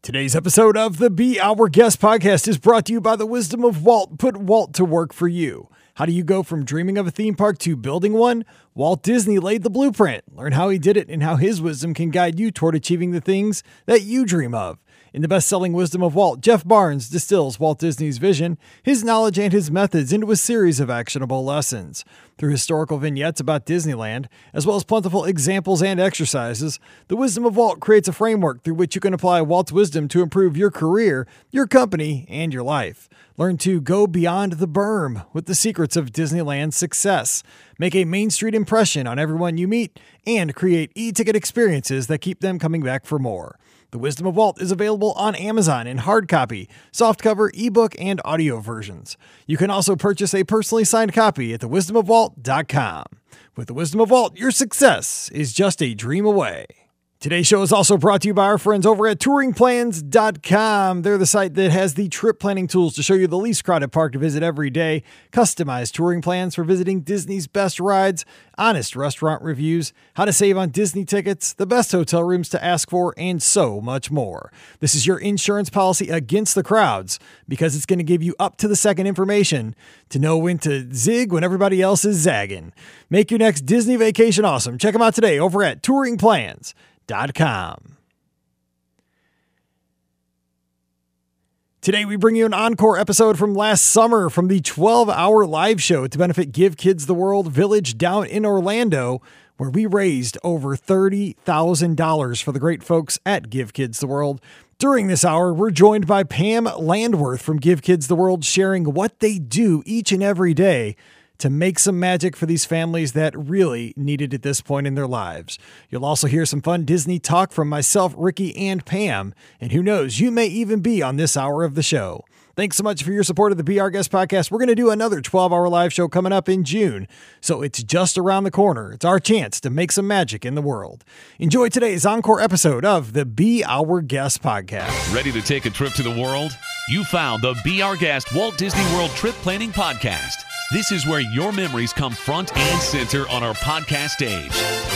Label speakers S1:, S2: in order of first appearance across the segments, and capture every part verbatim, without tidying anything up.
S1: Today's episode of the Be Our Guest podcast is brought to you by the wisdom of Walt. Put Walt to work for you. How do you go from dreaming of a theme park to building one? Walt Disney laid the blueprint. Learn how he did it and how his wisdom can guide you toward achieving the things that you dream of. In the best-selling Wisdom of Walt, Jeff Barnes distills Walt Disney's vision, his knowledge, and his methods into a series of actionable lessons. Through historical vignettes about Disneyland, as well as plentiful examples and exercises, the Wisdom of Walt creates a framework through which you can apply Walt's wisdom to improve your career, your company, and your life. Learn to go beyond the berm with the secrets of Disneyland's success. Make a Main Street impression on everyone you meet, and create e-ticket experiences that keep them coming back for more. The Wisdom of Walt is available on Amazon in hard copy, softcover, ebook, and audio versions. You can also purchase a personally signed copy at the wisdom of walt dot com. With the Wisdom of Walt, your success is just a dream away. Today's show is also brought to you by our friends over at touring plans dot com. They're the site that has the trip planning tools to show you the least crowded park to visit every day, customized touring plans for visiting Disney's best rides, honest restaurant reviews, how to save on Disney tickets, the best hotel rooms to ask for, and so much more. This is your insurance policy against the crowds because it's going to give you up-to-the-second information to know when to zig when everybody else is zagging. Make your next Disney vacation awesome. Check them out today over at touring plans dot com. Today we bring you an encore episode from last summer from the twelve-hour live show to benefit Give Kids the World Village down in Orlando, where we raised over thirty thousand dollars for the great folks at Give Kids the World. During this hour, we're joined by Pam Landworth from Give Kids the World, sharing what they do each and every day to make some magic for these families that really need it at this point in their lives. You'll also hear some fun Disney talk from myself, Ricky, and Pam. And who knows, you may even be on this hour of the show. Thanks so much for your support of the Be Our Guest podcast. We're going to do another twelve-hour live show coming up in June, so it's just around the corner. It's our chance to make some magic in the world. Enjoy today's encore episode of the Be Our Guest podcast.
S2: Ready to take a trip to the world? You found the Be Our Guest Walt Disney World Trip Planning Podcast. This is where your memories come front and center on our podcast stage.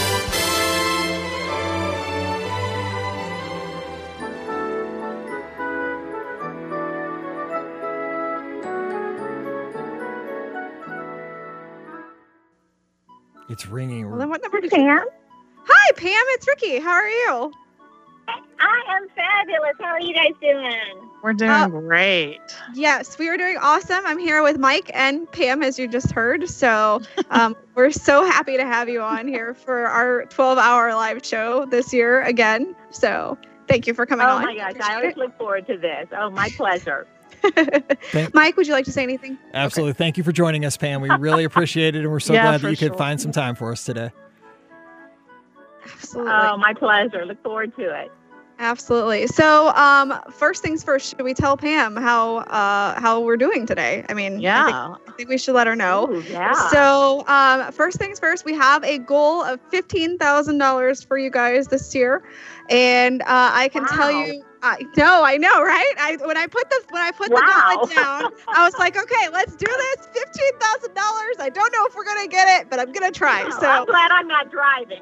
S1: It's ringing.
S3: Well, then what number did you... Pam? Hi, Pam. It's Ricky. How are you?
S4: I am fabulous. How are you guys doing?
S5: We're doing uh, great.
S3: Yes, we are doing awesome. I'm here with Mike and Pam, as you just heard. So um, we're so happy to have you on here for our twelve-hour live show this year again. So thank you for coming
S4: oh
S3: on.
S4: Oh, my gosh. I always it. look forward to this. Oh, my pleasure.
S3: Mike, would you like to say anything?
S1: Absolutely. Okay. Thank you for joining us, Pam. We really appreciate it, and we're so
S5: yeah,
S1: glad that you
S5: sure.
S1: could find some time for us today.
S3: Absolutely.
S4: Oh, my pleasure. Look forward to it.
S3: Absolutely. So, um, first things first, should we tell Pam how uh, how we're doing today? I mean,
S5: yeah,
S3: I think, I think we should let her know.
S4: Ooh, yeah.
S3: So, um, first things first, we have a goal of fifteen thousand dollars for you guys this year, and uh, I can
S4: wow.
S3: tell you. I know, I know, right? I when I put the when I put
S4: wow.
S3: the gauntlet down, I was like, okay, let's do this. Fifteen thousand dollars. I don't know if we're gonna get it, but I'm gonna try.
S4: No,
S3: so
S4: I'm glad I'm not driving.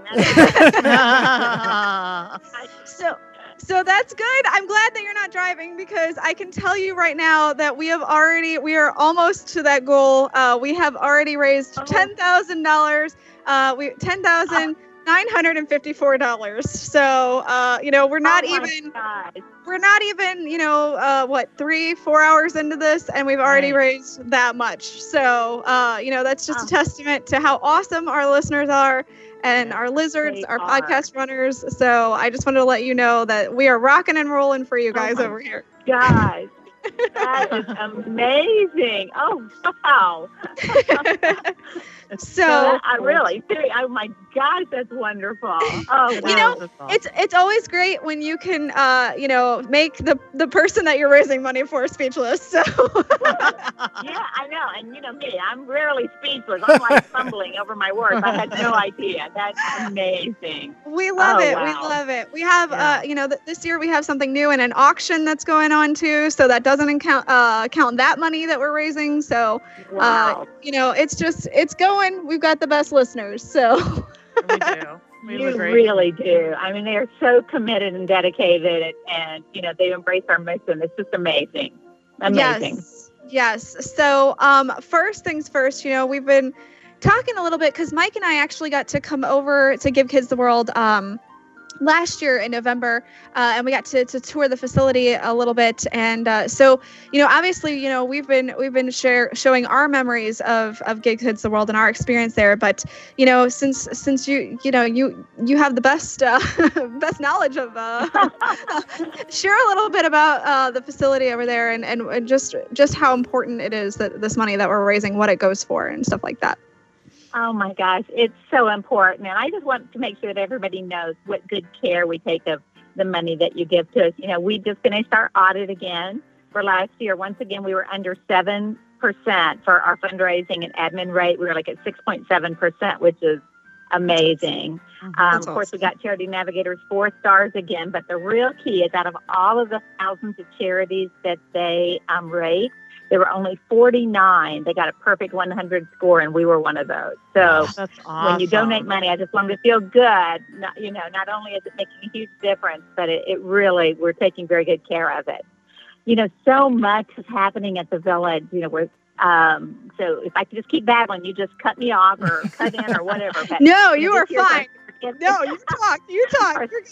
S3: so. So that's good. I'm glad that you're not driving because I can tell you right now that we have already, we are almost to that goal. Uh, we have already raised ten thousand dollars. Uh, we ten thousand nine hundred fifty-four dollars. So, uh, you know, we're not
S4: oh
S3: even, we're not even, you know, uh, what, three, four hours into this, and we've already right. raised that much. So, uh, you know, that's just oh. a testament to how awesome our listeners are. And our lizards, our are. podcast runners. So I just wanted to let you know that we are rocking and rolling for you guys oh over here.
S4: Guys, that is amazing. Oh, wow.
S3: So
S4: no, I really, oh my gosh, that's wonderful. Oh,
S3: you know,
S5: wow.
S3: it's it's always great when you can, uh, you know, make the the person that you're raising money for speechless. So
S4: yeah, I know, and you know me, I'm rarely speechless. I'm like fumbling over my words. I had no idea. That's amazing.
S3: We love
S4: oh,
S3: it.
S4: Wow.
S3: We love it. We have,
S4: yeah.
S3: uh, you know, th- this year we have something new and an auction that's going on too. So that doesn't count uh, count that money that we're raising. So,
S4: wow.
S3: uh, you know, it's just it's going. We've got the best listeners. So
S5: We do. We
S4: you
S5: agree.
S4: really do. I mean, they are so committed and dedicated, and, and you know, they embrace our mission. It's just amazing. Amazing.
S3: Yes. Yes. So, um, first things first, you know, we've been talking a little bit because Mike and I actually got to come over to Give Kids the World um, last year in November, uh, and we got to, to tour the facility a little bit. And uh, so, you know, obviously, you know, we've been we've been share, showing our memories of of Give Kids the World and our experience there. But you know, since since you you know you you have the best uh, best knowledge of, uh, share a little bit about uh, the facility over there and, and and just just how important it is that this money that we're raising, what it goes for, and stuff like that.
S4: Oh my gosh, it's so important. And I just want to make sure that everybody knows what good care we take of the money that you give to us. You know, we just finished our audit again for last year. Once again, we were under seven percent for our fundraising and admin rate. We were like at six point seven percent, which is amazing. Um,
S5: That's
S4: of course,
S5: awesome.
S4: we got Charity Navigators four stars again. But the real key is out of all of the thousands of charities that they um, rate, there were only forty-nine. They got a perfect one hundred score, and we were one of those. So
S5: That's awesome.
S4: when you donate money, I just want to feel good. Not, you know, not only is it making a huge difference, but it, it really, we're taking very good care of it. You know, so much is happening at the village. You know, we're, um, so if I could just keep babbling, you just cut me off or cut in or whatever. But,
S3: No,
S4: you
S3: you
S4: know,
S3: are
S4: this year's
S3: fine.
S4: our-
S3: No, you talk. You talk. You're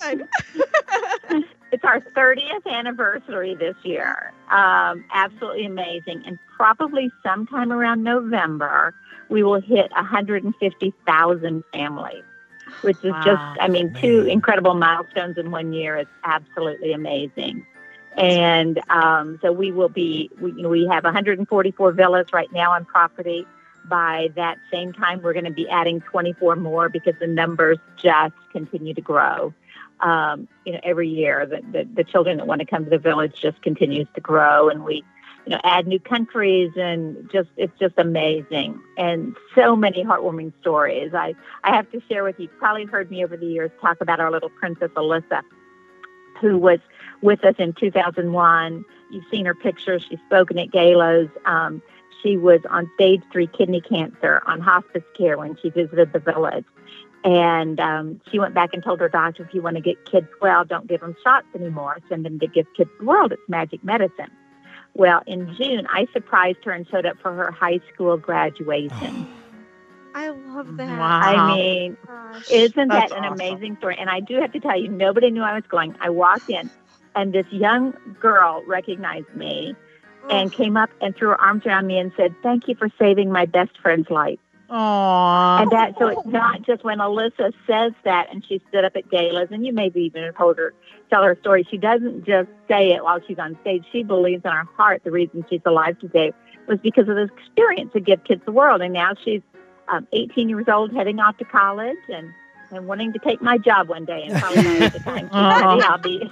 S3: good.
S4: It's our thirtieth anniversary this year. Um, absolutely amazing. And probably sometime around November, we will hit one hundred fifty thousand families, which is
S5: Wow.
S4: just, I mean, two
S1: Man.
S4: incredible milestones in one year. It's absolutely amazing. And um, so we will be, we, you know, we have one hundred forty-four villas right now on property. By that same time, we're going to be adding twenty-four more because the numbers just continue to grow. Um, you know, every year, the, the, the children that want to come to the village just continues to grow, and we, you know, add new countries, and just it's just amazing, and so many heartwarming stories. I, I have to share with you. You've probably heard me over the years talk about our little princess Alyssa, who was with us in two thousand one. You've seen her pictures. She's spoken at galas. Um, she was on stage three kidney cancer on hospice care when she visited the village. And um, she went back and told her doctor, if you want to get kids well, don't give them shots anymore. Send them to Give Kids the World. It's magic medicine. Well, in June, I surprised her and showed up for her high school graduation.
S3: I love that.
S5: Wow.
S4: I mean,
S3: Gosh.
S4: isn't that
S5: That's
S4: an
S5: awesome.
S4: amazing story? And I do have to tell you, nobody knew I was going. I walked in, and this young girl recognized me and came up and threw her arms around me and said, thank you for saving my best friend's life.
S5: Aww.
S4: And that, so it's not just when Alyssa says that and she stood up at galas, and you maybe even have heard her tell her story. She doesn't just say it while she's on stage. She believes in her heart the reason she's alive today was because of this experience to Give Kids the World. And now she's um, eighteen years old, heading off to college, and, and wanting to take my job one day. And probably not at the time she's ready, I'll be.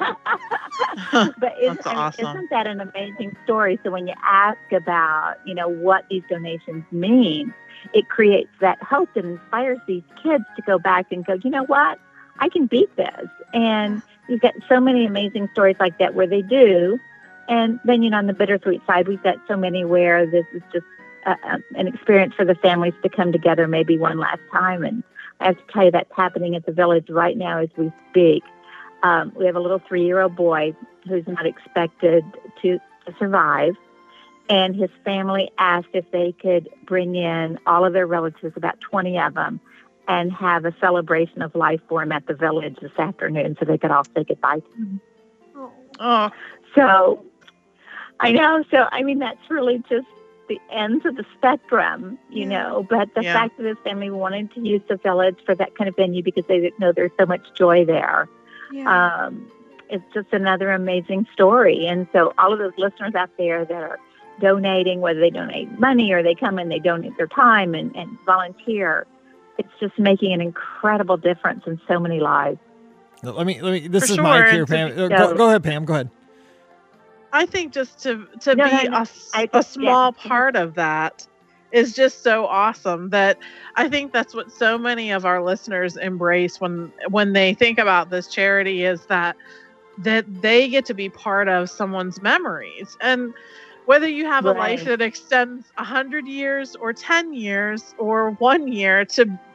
S4: But isn't,
S5: That's
S4: I mean,
S5: awesome.
S4: isn't that an amazing story? So when you ask about, you know, what these donations mean, it creates that hope that inspires these kids to go back and go, you know what, I can beat this. And we've got so many amazing stories like that where they do. And then, you know, on the bittersweet side, we've got so many where this is just a, a, an experience for the families to come together maybe one last time. And I have to tell you, that's happening at the village right now as we speak. Um, we have a little three-year-old boy who's not expected to, to survive. And his family asked if they could bring in all of their relatives, about twenty of them, and have a celebration of life for him at the village this afternoon so they could all say goodbye to him.
S5: Oh,
S4: So, I know. So, I mean, that's really just the ends of the spectrum, you
S3: Yeah.
S4: know. But the
S5: Yeah.
S4: fact that his family wanted to use the village for that kind of venue because they didn't know there's so much joy there.
S3: Yeah.
S4: Um, it's just another amazing story. And so all of those listeners out there that are donating, whether they donate money or they come and they donate their time and, and volunteer, it's just making an incredible difference in so many lives.
S1: Let me, let me, this
S5: For
S1: is Mike
S5: sure,
S1: here,
S5: and to
S1: Pam.
S5: be-
S1: Uh, go, go ahead, Pam. Go ahead.
S5: I think just to to
S4: No,
S5: be
S4: no, no.
S5: a, s-
S4: I
S5: a
S4: just-
S5: small
S4: yeah.
S5: part of that is just so awesome that I think that's what so many of our listeners embrace when when they think about this charity is that that they get to be part of someone's memories. And whether you have a life
S4: Right.
S5: that extends one hundred years or ten years or one year, to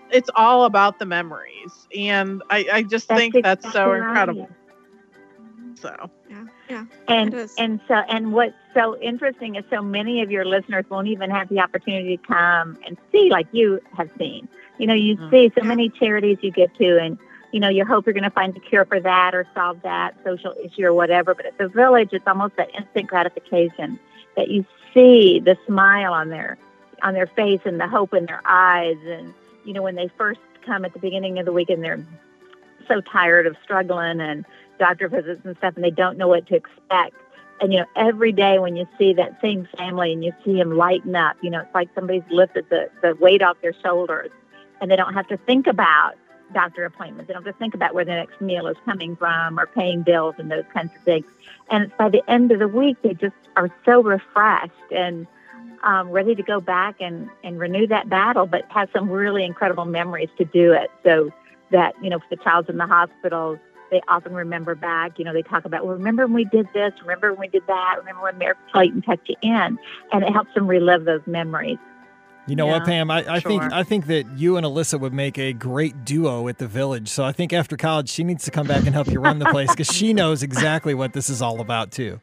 S5: it's all about the memories. And I, I just
S4: That's
S5: think that's
S4: exactly
S5: so
S4: right.
S5: incredible. So,
S3: Yeah, yeah.
S4: And
S3: It is.
S4: and so and what's so interesting is so many of your listeners won't even have the opportunity to come and see like you have seen. You know, you
S5: Mm.
S4: see so
S3: Yeah.
S4: many charities you get to, and you know, you hope you're going to find a cure for that or solve that social issue or whatever. But at the Village, it's almost that instant gratification that you see the smile on their on their face and the hope in their eyes. And you know, when they first come at the beginning of the week and they're so tired of struggling and doctor visits and stuff, and they don't know what to expect. And, you know, every day when you see that same family and you see them lighten up, you know, it's like somebody's lifted the, the weight off their shoulders, and they don't have to think about doctor appointments. They don't have to think about where the next meal is coming from or paying bills and those kinds of things. And it's by the end of the week, they just are so refreshed and um, ready to go back and, and renew that battle, but have some really incredible memories to do it. So that, you know, for the child's in the hospital, they often remember back, you know, they talk about, well, remember when we did this, remember when we did that, remember when Mayor Clayton tucked you in, and it helps them relive those memories.
S1: You know
S5: Yeah,
S1: what, Pam? I, I think
S5: sure.
S1: I think that you and Alyssa would make a great duo at the Village. So I think after college, she needs to come back and help you run the place because she knows exactly what this is all about too.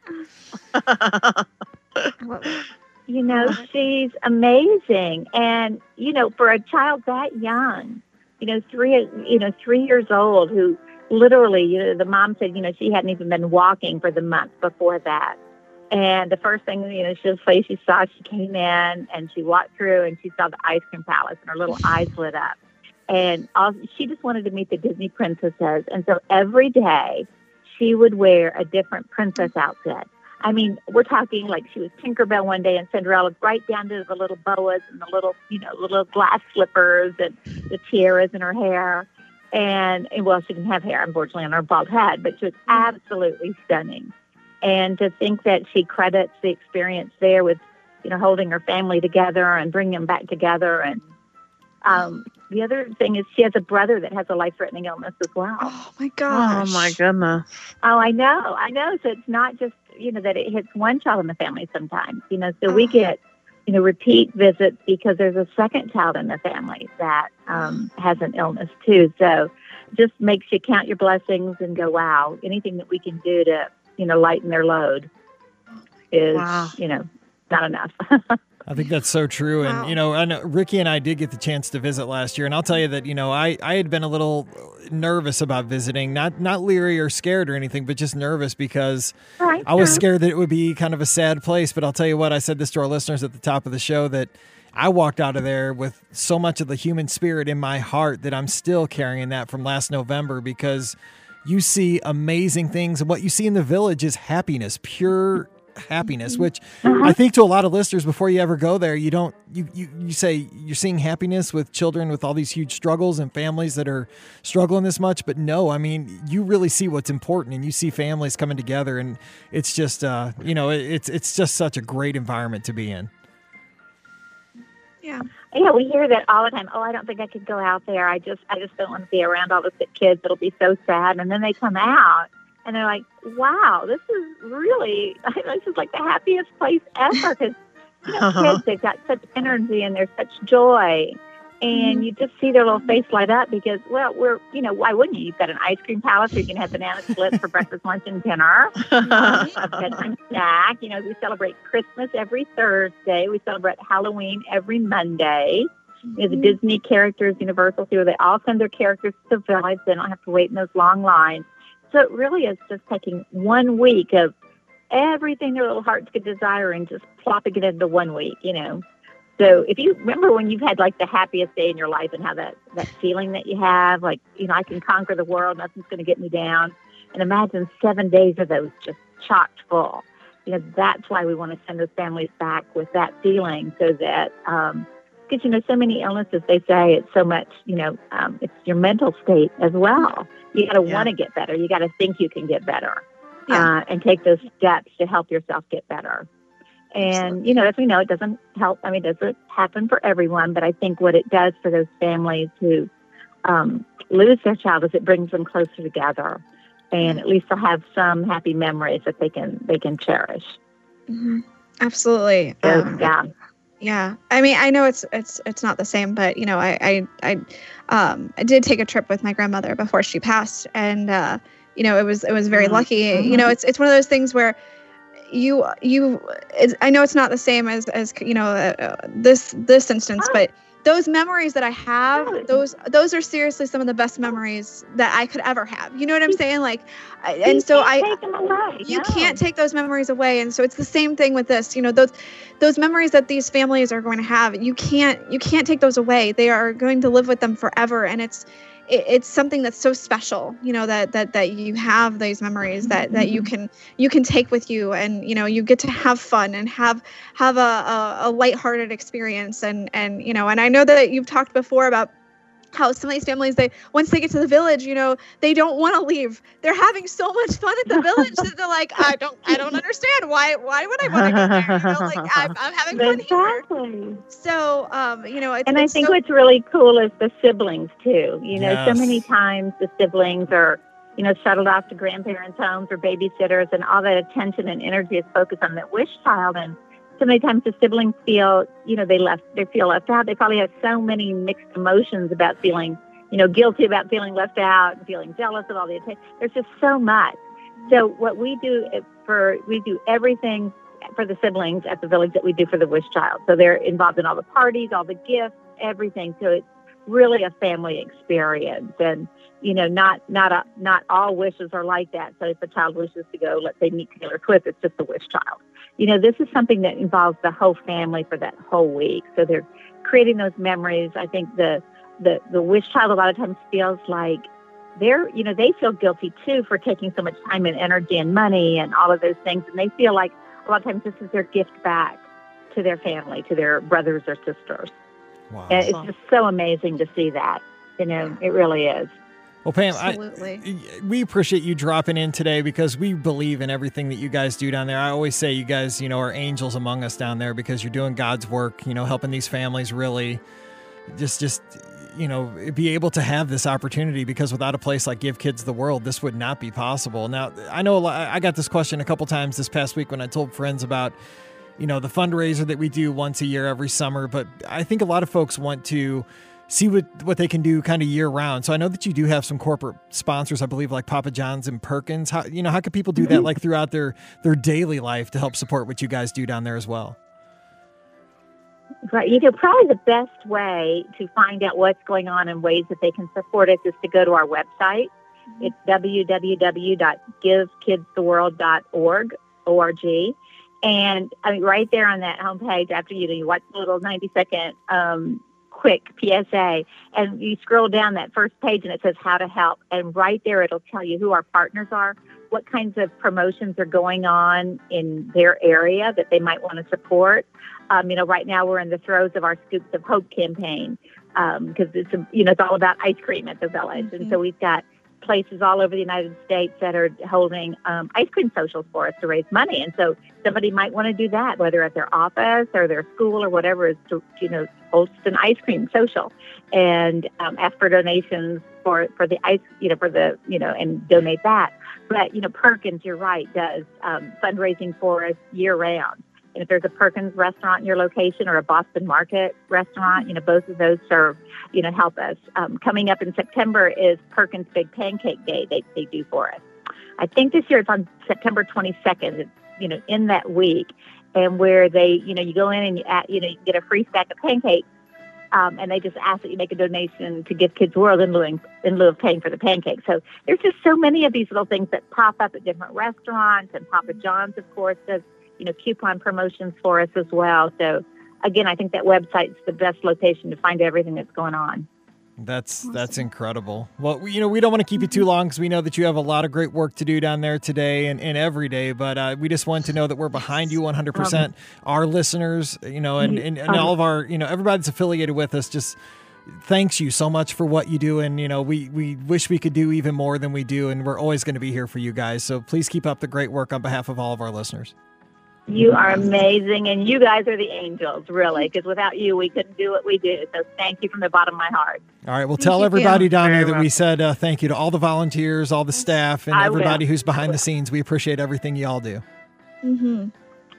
S4: You know, she's amazing. And, you know, for a child that young, you know, three, you know, three years old, who literally, you know, the mom said, you know, she hadn't even been walking for the month before that. And the first thing, you know, she'll say she saw, she came in and she walked through and she saw the ice cream palace and her little eyes lit up. And all, she just wanted to meet the Disney princesses. And so every day she would wear a different princess outfit. I mean, we're talking like she was Tinkerbell one day and Cinderella, right down to the little boas and the little, you know, little glass slippers and the tiaras in her hair. And, and well, she didn't have hair, unfortunately, on her bald head, but she was absolutely stunning. And to think that she credits the experience there with, you know, holding her family together and bringing them back together. And um, the other thing is she has a brother that has a life-threatening illness as well.
S3: Oh my gosh.
S5: Oh my goodness.
S4: Oh, I know. I know. So it's not just, you know, that it hits one child in the family sometimes, you know, so
S3: Oh.
S4: we get, you know, repeat visits because there's a second child in the family that um, has an illness too. So just makes you count your blessings and go, wow, anything that we can do to, you know, lighten their load is,
S5: Wow.
S4: you know, not enough.
S1: I think that's so true. And,
S3: Wow.
S1: you know, I know Ricky and I did get the chance to visit last year. And I'll tell you that, you know, I, I had been a little nervous about visiting, not, not leery or scared or anything, but just nervous because
S4: Right.
S1: I was scared that it would be kind of a sad place. But I'll tell you what, I said this to our listeners at the top of the show, that I walked out of there with so much of the human spirit in my heart that I'm still carrying that from last November, because you see amazing things. And what you see in the Village is happiness, pure happiness, which I think to a lot of listeners, before you ever go there, you don't, you, you, you say you're seeing happiness with children with all these huge struggles and families that are struggling this much. But no, I mean, you really see what's important, and you see families coming together, and it's just, uh, you know, it, it's, it's just such a great environment to be in.
S3: Yeah.
S4: Yeah, we hear that all the time. Oh, I don't think I could go out there. I just, I just don't want to be around all the sick kids. It'll be so sad. And then they come out and they're like, "Wow, this is really, this is like the happiest place ever." Because you know, kids, they've got such energy and there's such joy, and you just see their little face light up because, well, we're, you know, why wouldn't you? You've got an ice cream palace where you can have banana splits for breakfast, lunch, and dinner. A bedtime snack. You know, we celebrate Christmas every Thursday. We celebrate Halloween every Monday. You know, the Disney characters, Universal, where they all send their characters to the Village. They don't have to wait in those long lines. So it really is just taking one week of everything their little hearts could desire and just plopping it into one week, you know. So if you remember when you've had like the happiest day in your life and how that, that feeling that you have, like, you know, I can conquer the world, nothing's going to get me down. And imagine seven days of those just chocked full. You know, that's why we want to send those families back with that feeling, so that, um, because, you know, so many illnesses, they say it's so much, you know, um, it's your mental state as well. You got to
S5: Yeah.
S4: want to get better. You got to think you can get better,
S3: Yeah.
S4: uh, and take those steps to help yourself get better. And,
S3: Absolutely.
S4: you know, as we know, it doesn't help. I mean, it doesn't happen for everyone, but I think what it does for those families who um, lose their child is it brings them closer together, and at least they'll have some happy memories that they can they can cherish.
S3: Mhm. Absolutely.
S4: So,
S3: Um,
S4: yeah.
S3: Yeah. I mean, I know it's it's it's not the same, but you know, I I I, um, I did take a trip with my grandmother before she passed, and uh, you know, it was it was very lucky. Mm-hmm. You know, it's it's one of those things where you you it's, I know it's not the same as as you know uh, this this instance, oh. but those memories that I have, those those are seriously some of the best memories that I could ever have. You know what I'm saying? Like, and
S4: you
S3: so
S4: can't
S3: I,
S4: take them away.
S3: you
S4: no.
S3: can't take those memories away. And so it's the same thing with this. You know, those those memories that these families are going to have, you can't you can't take those away. They are going to live with them forever, and it's it, it's something that's so special. You know, that that that you have these memories that that you can you can take with you, and you know, you get to have fun and have have a a, a lighthearted experience, and and you know, and I know that you've talked before about how some of these families, they once they get to the village, you know, they don't want to leave. They're having so much fun at the village that they're like, I don't, I don't understand why. Why would I want to go there? You know, like I'm, I'm having fun
S4: exactly.
S3: here. So, um, you know, it's,
S4: and
S3: it's
S4: I think
S3: so-
S4: what's really cool is the siblings too. You know,
S1: Yes.
S4: so many times the siblings are, you know, shuttled off to grandparents' homes or babysitters, and all that attention and energy is focused on that wish child. And so many times the siblings feel, you know, they left, they feel left out. They probably have so many mixed emotions about feeling, you know, guilty about feeling left out and feeling jealous of all the attention. There's just so much. So what we do for, we do everything for the siblings at the village that we do for the wish child. So they're involved in all the parties, all the gifts, everything. So it's really a family experience. And, you know, not, not, a, not all wishes are like that. So if a child wishes to go, let's say, meet Taylor Swift, it's just a wish child. You know, this is something that involves the whole family for that whole week. So they're creating those memories. I think the, the, the wish child a lot of times feels like they're, you know, they feel guilty too for taking so much time and energy and money and all of those things. And they feel like a lot of times this is their gift back to their family, to their brothers or sisters.
S1: Wow.
S4: And it's just so amazing to see that. You know, it really is.
S1: Well, Pam,
S3: Absolutely.
S1: I, we appreciate you dropping in today because we believe in everything that you guys do down there. I always say you guys, you know, are angels among us down there because you're doing God's work, you know, helping these families really just, just, you know, be able to have this opportunity, because without a place like Give Kids the World, this would not be possible. Now, I know a lot, I got this question a couple times this past week when I told friends about, you know, the fundraiser that we do once a year every summer, but I think a lot of folks want to see what, what they can do kind of year round. So I know that you do have some corporate sponsors, I believe, like Papa John's and Perkins. How, you know, how can people do that like throughout their, their daily life to help support what you guys do down there as well?
S4: Right. You know, probably the best way to find out what's going on and ways that they can support us is to go to our website. It's w w w dot give kids the world dot org, O R G. And I mean, right there on that homepage, after you, you watch the little ninety second um, quick P S A, and you scroll down that first page and it says how to help. And right there, it'll tell you who our partners are, what kinds of promotions are going on in their area that they might want to support. Um, you know, right now we're in the throes of our Scoops of Hope campaign because um, it's, a, you know, it's all about ice cream at the village. Mm-hmm. And so we've got places all over the United States that are holding um, ice cream socials for us to raise money. And so somebody might want to do that, whether at their office or their school or whatever, is to, you know, host an ice cream social and um, ask for donations for, for the ice, you know, for the, you know, and donate that. But, you know, Perkins, you're right, does um, fundraising for us year round. And if there's a Perkins restaurant in your location or a Boston Market restaurant, you know, both of those serve, you know, help us. Um, coming up in September is Perkins Big Pancake Day they, they do for us. I think this year it's on September twenty-second, it's, you know, in that week, and where they, you know, you go in and you, add, you know, you get a free stack of pancakes, um, and they just ask that you make a donation to Give Kids World in lieu, in lieu of paying for the pancakes. So there's just so many of these little things that pop up at different restaurants, and Papa John's, of course, does, you know, coupon promotions for us as well. So again, I think that website's the best location to find everything that's going on.
S1: That's that's incredible. Well, we, you know, we don't want to keep you too long because we know that you have a lot of great work to do down there today and, and every day. But uh, we just want to know that we're behind you one hundred percent. Um, our listeners, you know, and, and, and all of our, you know, everybody that's affiliated with us just thanks you so much for what you do. And, you know, we, we wish we could do even more than we do. And we're always going to be here for you guys. So please keep up the great work on behalf of all of our listeners.
S4: You are amazing, and you guys are the angels, really, because without you, we couldn't do what we do. So thank you from the bottom of my heart.
S1: All right, well, tell everybody down there that we said uh, thank you to all the volunteers, all the staff, and
S4: I
S1: everybody
S4: will.
S1: who's behind the scenes. We appreciate everything you all do.
S3: Mm-hmm.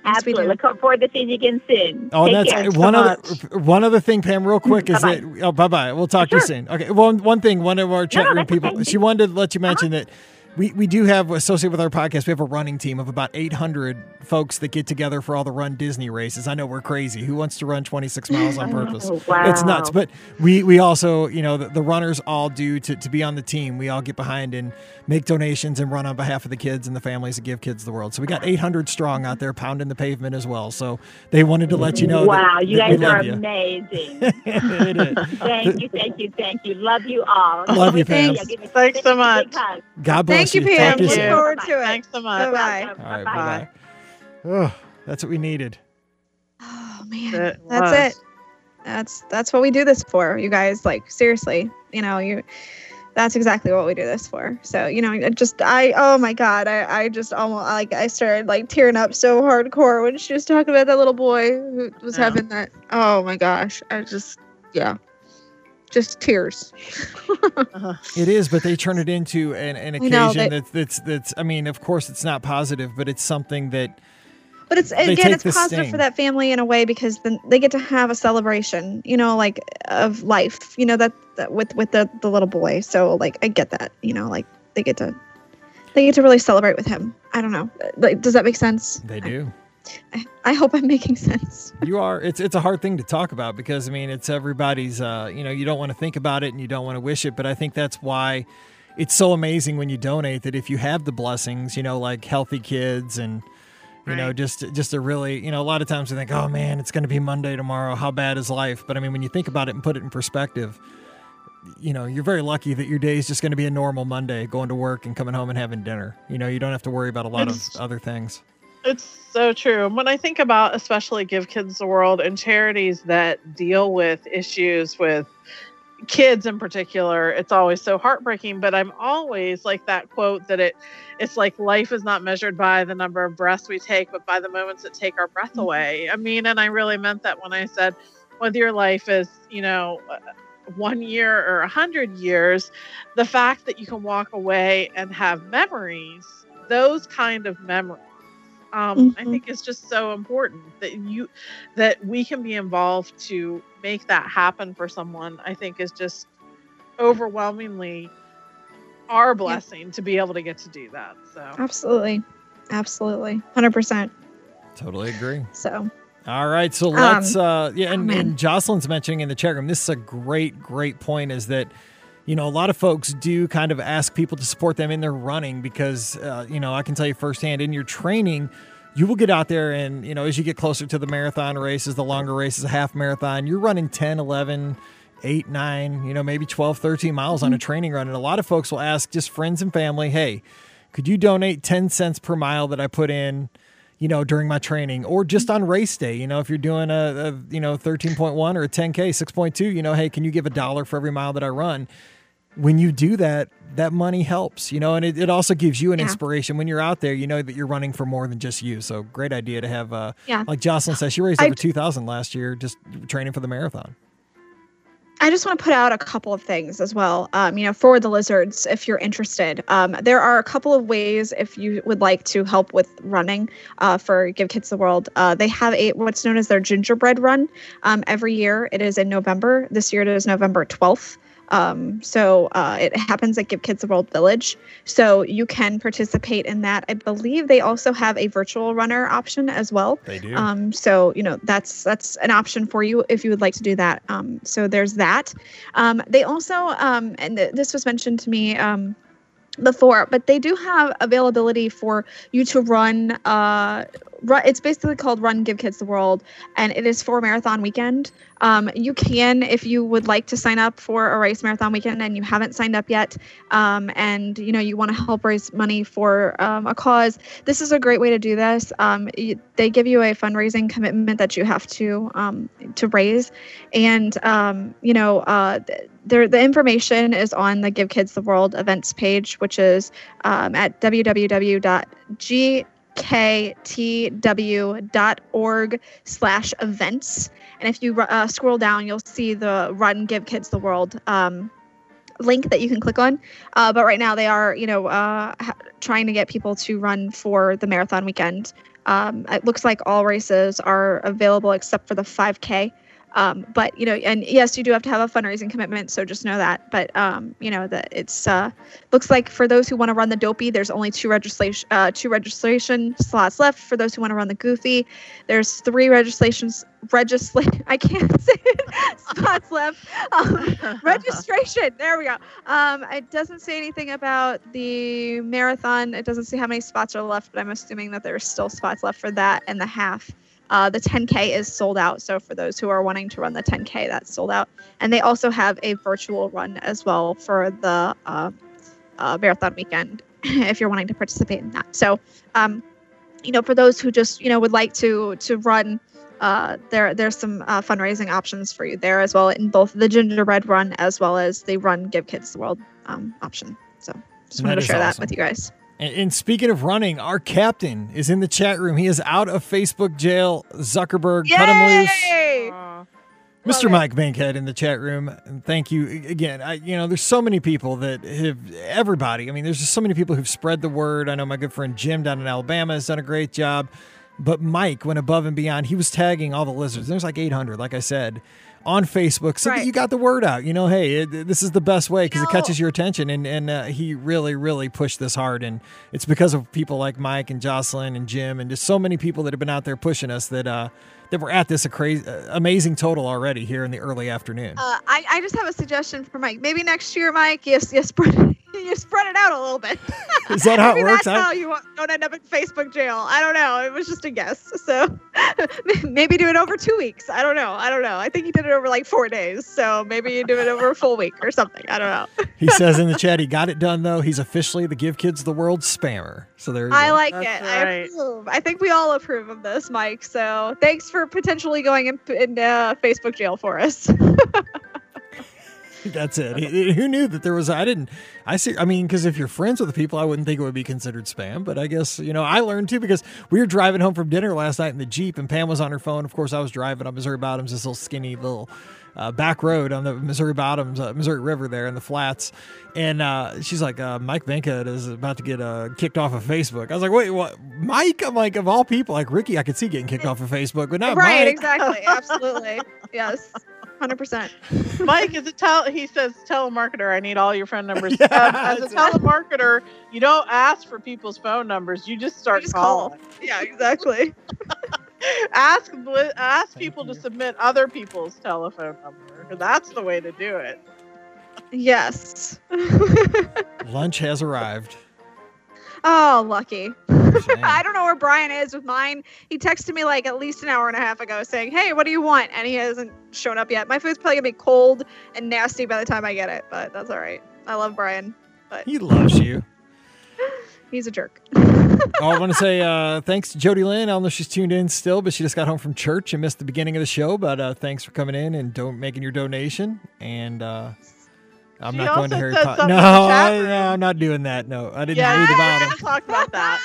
S4: Absolutely.
S3: do.
S4: Look forward to seeing you again soon.
S1: Oh,
S4: Take
S1: that's
S4: care.
S1: one
S5: so
S1: other one other thing, Pam, real quick is
S4: Bye-bye.
S1: that oh bye bye. We'll talk to you
S4: Sure.
S1: soon. Okay. One one thing, one of our chat
S4: no,
S1: room
S4: that's
S1: people,
S4: okay.
S1: she wanted to let you mention that we, we do have associated with our podcast, we have a running team of about eight hundred folks that get together for all the Run Disney races. I know we're crazy. Who wants to run twenty-six miles on purpose?
S4: Oh, wow.
S1: It's nuts. But we, we also, you know, the, the runners all do to, to be on the team. We all get behind and make donations and run on behalf of the kids and the families that give kids the world. So we got eight hundred strong out there pounding the pavement as well. So they wanted to let you know.
S4: Wow,
S1: that,
S4: you
S1: that we
S4: guys are
S1: love you.
S4: amazing.
S1: They did.
S4: Thank you, thank you, thank you. Love you all.
S1: Love you, Pam.
S4: Thanks, Give me-
S5: Thanks so
S4: give me a big
S5: much.
S4: hug.
S1: God bless
S3: Thank you,
S1: you.
S3: Pam.
S1: Talk to you
S3: Look
S1: soon.
S3: forward to it.
S5: Thanks so much.
S3: Bye-bye.
S1: All right,
S4: Bye-bye.
S1: bye-bye. Oh, that's what we needed.
S3: Oh man,
S5: It
S3: that's
S5: was.
S3: it. That's that's what we do this for, you guys. Like seriously, you know, you. That's exactly what we do this for. So you know, it just I oh my god, I I just almost like I started like tearing up so hardcore when she was talking about that little boy who was
S5: Yeah.
S3: having that. Oh my gosh, I just yeah, just tears.
S1: It is, but they turn it into an, an
S3: I know,
S1: occasion
S3: they-
S1: that's that's that's. I mean, of course, it's not positive, but it's something that.
S3: But it's
S1: They
S3: again,
S1: take
S3: it's
S1: the
S3: positive
S1: sting.
S3: for that family in a way because then they get to have a celebration, you know, like of life, you know, that, that with with the the little boy. So like I get that, you know, like they get to they get to really celebrate with him. I don't know, like does that make sense?
S1: They do.
S3: I, I hope I'm making sense.
S1: You are. It's it's a hard thing to talk about because I mean it's everybody's. Uh, you know, you don't want to think about it and you don't want to wish it, but I think that's why it's so amazing when you donate that if you have the blessings, you know, like healthy kids and. You know,
S5: Right.
S1: just just a really, you know, a lot of times we think, oh man, it's going to be Monday tomorrow. How bad is life? But I mean, when you think about it and put it in perspective, you know, you're very lucky that your day is just going to be a normal Monday, going to work and coming home and having dinner. You know, you don't have to worry about a lot
S5: It's-
S1: of other things.
S5: It's so true. When I think about especially Give Kids the World and charities that deal with issues with kids in particular, it's always so heartbreaking. But I'm always like that quote that it it's like life is not measured by the number of breaths we take, but by the moments that take our breath away. I mean, and I really meant that when I said whether your life is, you know, uh, one year or a hundred years, the fact that you can walk away and have memories, those kind of memories, um, I
S3: Mhm.
S5: think is just so important that you that we can be involved to make that happen for someone. I think is just overwhelmingly our blessing to be able to get to do that. So
S3: Absolutely, absolutely, one hundred percent.
S1: Totally agree.
S3: So
S1: All right, so let's uh yeah,
S3: oh,
S1: and,
S3: man.
S1: and Jocelyn's mentioning in the chat room, this is a great, great point, is that you know, a lot of folks do kind of ask people to support them in their running because uh, you know, I can tell you firsthand in your training, you will get out there and, you know, as you get closer to the marathon races, the longer races, a half marathon, you're running ten, eleven, eight, nine, you know, maybe twelve, thirteen miles on a training run. And a lot of folks will ask just friends and family, hey, could you donate ten cents per mile that I put in, you know, during my training or just on race day? You know, if you're doing a, a you know, thirteen point one or a ten K, six point two, you know, hey, can you give a dollar for every mile that I run? When you do that, that money helps, you know, and it, it also gives you an
S3: Yeah.
S1: inspiration when you're out there, you know, that you're running for more than just you. So great idea to have, uh,
S3: Yeah.
S1: like Jocelyn says, she raised
S3: I-
S1: over two thousand last year, just training for the marathon.
S3: I just want to put out a couple of things as well. Um, you know, for the lizards, if you're interested, um, there are a couple of ways if you would like to help with running uh, for Give Kids the World. Uh, they have a what's known as their gingerbread run um, every year. It is in November. This year it is November twelfth. Um, so uh, it happens at Give Kids the World Village. So you can participate in that. I believe they also have a virtual runner option as well.
S1: They do.
S3: Um, so you know that's that's an option for you if you would like to do that. Um, so there's that. Um, they also um, and th- this was mentioned to me um, before, but they do have availability for you to run. Uh, run it's basically called Run Give Kids the World, and it is for marathon weekend. Um, you can, if you would like to sign up for a race marathon weekend and you haven't signed up yet, um, and you know you want to help raise money for um, a cause, this is a great way to do this. Um, you, they give you a fundraising commitment that you have to um, to raise, and um, you know uh, there the information is on the Give Kids the World events page, which is um, at w w w dot g k t w dot org slash events. And if you uh, scroll down, you'll see the Run Give Kids the World um, link that you can click on. Uh, but right now they are, you know, uh, ha- trying to get people to run for the marathon weekend Um, it looks like all races are available except for the five K. Um, but, you know, and yes, you do have to have a fundraising commitment. So just know that. But, um, you know, that it's uh, looks like for those who want to run the Dopey, there's only two registration uh, two registration slots left. For those who want to run the Goofy, there's three registrations. Regisla- I can't say it. Spots left. Um, registration. There we go. Um, it doesn't say anything about the marathon. It doesn't say how many spots are left, but I'm assuming that there's still spots left for that and the half. Uh, the ten K is sold out. So for those who are wanting to run the ten K, that's sold out. And they also have a virtual run as well for the uh, uh, marathon weekend if you're wanting to participate in that. So, um, you know, for those who just, you know, would like to to run, uh, there there's some uh, fundraising options for you there as well in both the Gingerbread Run as well as the Run Give Kids the World um, option. So just wanted
S1: That
S3: to
S1: is
S3: share
S1: awesome.
S3: that with you guys.
S1: And, and speaking of running, our captain is in the chat room. He is out of Facebook jail. Zuckerberg, cut him loose.
S3: Yay!
S5: Aw.
S1: Mister
S3: Love it.
S1: Mike Bankhead in the chat room. And thank you again. I, you know, there's so many people that have, everybody, I mean, there's just so many people who've spread the word. I know my good friend Jim down in Alabama has done a great job. But Mike went above and beyond. He was tagging all the lizards. There's like eight hundred, like I said, on Facebook so that
S3: Right.
S1: you got the word out. You know, hey, it, this is the best way because it
S3: No.
S1: catches your attention. And, and uh, he really, really pushed this hard. And it's because of people like Mike and Jocelyn and Jim and just so many people that have been out there pushing us that uh, that we're at this a crazy, uh, amazing total already here in the early afternoon.
S3: Uh, I, I just have a suggestion for Mike. Maybe next year, Mike, you, you spread you spread it out a little bit.
S1: Is that how it
S3: Maybe
S1: works?
S3: That's
S1: I-
S3: how you won't- don't end up in Facebook jail. I don't know. It was just a guess. So maybe do it over two weeks. I don't know. I don't know. I think he did it over like four days. So maybe you do it over a full week or something. I don't know.
S1: He says in the chat he got it done, though. He's officially the Give Kids the World spammer. So there you
S3: I
S1: go.
S3: like
S5: That's
S3: it. I
S5: right.
S3: approve. I think we all approve of this, Mike. So thanks for potentially going in, in uh, Facebook jail for us.
S1: That's it. He- Who knew that there was? I didn't. I see. I mean, because if you're friends with the people, I wouldn't think it would be considered spam. But I guess you know, I learned too because we were driving home from dinner last night in the Jeep, and Pam was on her phone. Of course, I was driving on Missouri Bottoms, this little skinny little uh, back road on the Missouri Bottoms, uh, Missouri River there in the flats. And uh, she's like, uh, Mike Bankhead is about to get uh, kicked off of Facebook. I was like, wait, what? Mike? I'm like, of all people, like Ricky, I could see getting kicked off of Facebook, but not
S3: right,
S1: Mike.
S3: exactly. Absolutely. Yes. one hundred percent.
S5: Mike is a tel. He says telemarketer. I need all your phone numbers.
S1: Yeah,
S5: um, as a
S1: that's it.
S5: telemarketer, you don't ask for people's phone numbers. You just start
S3: You just call.
S5: calling.
S3: Yeah, exactly.
S5: ask li- ask people to submit other people's telephone number. That's the way to do it.
S3: Yes.
S1: Lunch has arrived.
S3: Oh, lucky.
S1: Saying.
S3: I don't know where Brian is with mine. He texted me like at least an hour and a half ago saying, hey, what do you want? And he hasn't shown up yet. My food's probably going to be cold and nasty by the time I get it, but that's all right. I love Brian, but
S1: He loves you.
S3: he's a jerk.
S1: Oh, I want to say uh, thanks to Jody Lynn. I don't know if she's tuned in still, but she just got home from church and missed the beginning of the show. But uh, thanks for coming in and don't making your donation. And uh, I'm
S5: She
S1: not going to
S5: also
S1: Harry
S5: said
S1: Potter.
S5: something
S1: No,
S5: in the chat
S1: I,
S5: room.
S1: no, I'm not doing that. No, I didn't
S5: Yeah,
S1: read
S5: we're
S1: about
S5: gonna
S1: it.
S5: talk about that.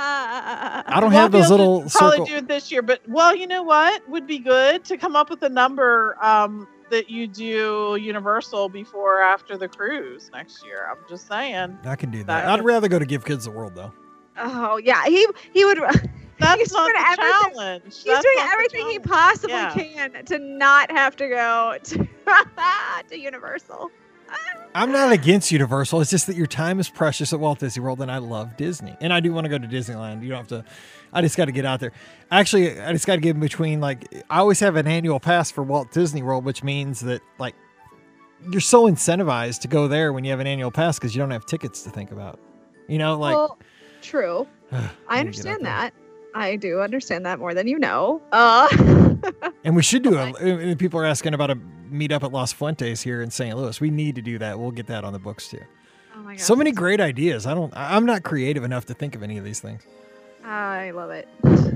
S1: I don't
S5: We'll
S1: have
S5: be
S1: those
S5: able to
S1: little
S5: probably
S1: circle.
S5: do it this year, but well, you know what would be good to come up with a number um, that you do Universal before or after the cruise next year. I'm just saying.
S1: I can do that.
S5: That-
S1: I'd rather go to Give Kids the World though.
S3: Oh, yeah. He he would.
S5: That's
S3: He's
S5: not
S3: doing
S5: the
S3: everything-
S5: challenge.
S3: He's
S5: That's
S3: doing
S5: not the
S3: everything he
S5: challenge.
S3: possibly
S5: Yeah.
S3: can to not have to go to, to Universal.
S1: I'm not against Universal. It's just that your time is precious at Walt Disney World, and I love Disney. And I do want to go to Disneyland. You don't have to. I just got to get out there. Actually, I just got to get in between. Like, I always have an annual pass for Walt Disney World, which means that like you're so incentivized to go there when you have an annual pass because you don't have tickets to think about. You know, like
S3: well, true.
S1: I
S3: I
S1: need to get out
S3: understand
S1: there.
S3: that. I do understand that more than you know. Uh,
S1: And we should do a. and People are asking about a meetup at Los Fuentes here in Saint Louis. We need to do that. We'll get that on the books too.
S3: oh my gosh.
S1: So many great ideas. I don't. I- I'm not creative enough to think of any of these things.
S3: I love it.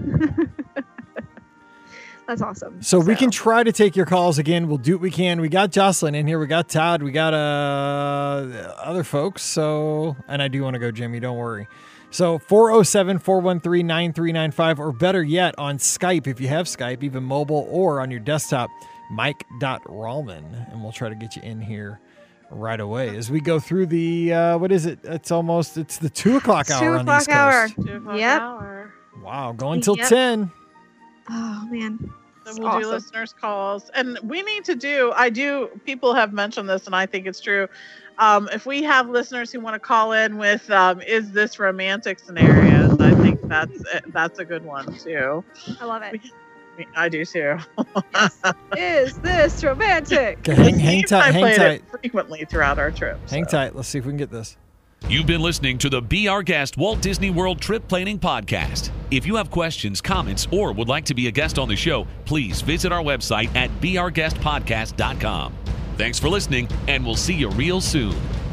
S3: That's awesome.
S1: So, we can try to take your calls again. We'll do what we can. We got Jocelyn in here. We got Todd. We got uh other folks. So, and I do want to go, Jimmy. Don't worry. So four oh seven, four one three, nine three nine five, or better yet, on Skype, if you have Skype, even mobile or on your desktop, Mike dot Rallman, and we'll try to get you in here right away as we go through the uh, what is it? It's almost it's the two o'clock hour
S3: Two
S1: on the East
S3: o'clock hour.
S1: Coast.
S5: Two o'clock
S3: Yep.
S5: hour.
S1: Wow, going till
S3: Yep.
S1: ten.
S3: Oh man.
S5: So
S3: It's
S5: we'll do
S3: awesome.
S5: listeners calls, and we need to do. I do. People have mentioned this, and I think it's true. Um, if we have listeners who want to call in with, um, "Is this romantic scenarios?" I think that's that's a good one too.
S3: I love it.
S5: I do too.
S3: Is this romantic?
S1: Okay, hang, hang
S5: Steve and I
S1: tight, hang
S5: played
S1: tight,
S5: it frequently throughout our trip.
S1: hang
S5: so.
S1: tight. Let's see if we can get this.
S2: You've been listening to the Be Our Guest Walt Disney World Trip Planning Podcast. If you have questions, comments, or would like to be a guest on the show, please visit our website at be our guest podcast dot com. Thanks for listening, and we'll see you real soon.